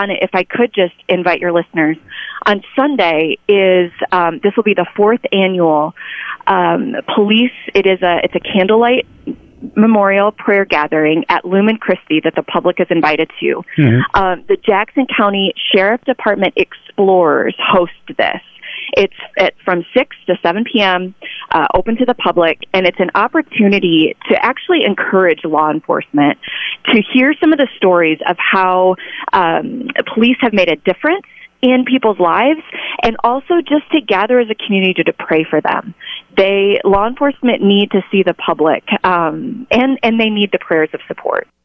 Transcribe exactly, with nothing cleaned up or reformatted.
If I could just invite your listeners, on Sunday is um, this will be the fourth annual um, police. It is a it's a candlelight memorial prayer gathering at Lumen Christi that the public is invited to. Mm-hmm. Um, the Jackson County Sheriff Department Explorers host this. It's at, from six to seven p.m., uh, open to the public, and it's an opportunity to actually encourage law enforcement to hear some of the stories of how um, police have made a difference in people's lives, and also just to gather as a community to pray for them. They law enforcement need to see the public, um, and, and they need the prayers of support.